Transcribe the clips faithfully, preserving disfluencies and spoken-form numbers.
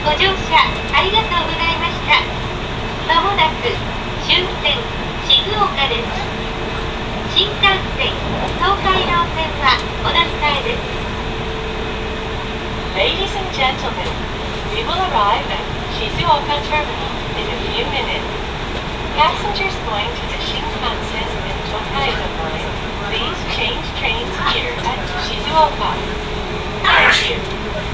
ご乗車ありがとうございました。まもなく終点静岡です。新幹線東海道線はお乗り換えです。 Ladies and gentlemen, we will arrive at Shizuoka Terminal in a few minutes. Passengers going to the Shinkansen and Tokaido line, please change trains here at Shizuoka. Thank you.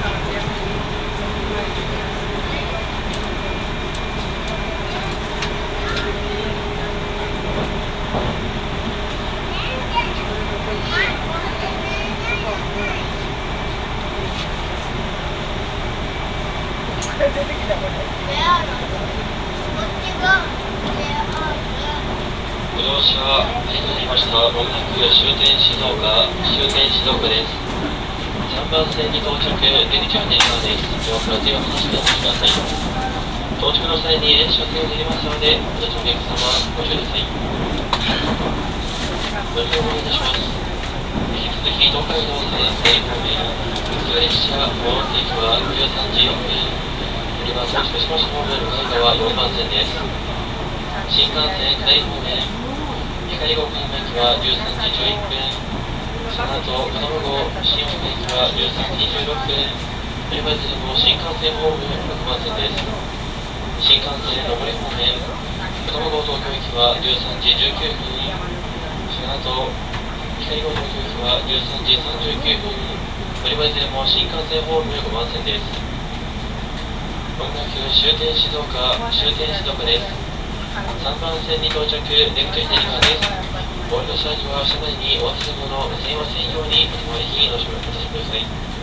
ご乗車ありがとうございました。まもなく終点静岡、終点静岡です。さんばん線に到着、出口は電話です。ドアから手を離してお待ちください。到着の際に電車線を入れますので、お立ちのお客様、ご注意ください。ご利用お願いいたします。引き続き東海道線西方面、普通列車、戻っていきはじゅうさんじよんぷん。次は到着しました方面、向かい側よんばん線です。新幹線下り方面、光号関駅はじゅうさんじじゅういっぷん、その後、子供号新大阪駅はじゅうさんじにじゅうろっぷん、乗り換えずれも新幹線ホームろくばん線です。新幹線上り方面、子供号東京駅はじゅうさんじじゅうきゅうふん、その後、光号東京駅はじゅうさんじさんじゅうきゅうふん、乗り換えずれも新幹線ホームごばん線です。まもなく終点静岡、終点静岡です。さんばん線に到着、出口左側です。お降りの際には車内にお忘れ物、ございませんようにお手前にお閉めください。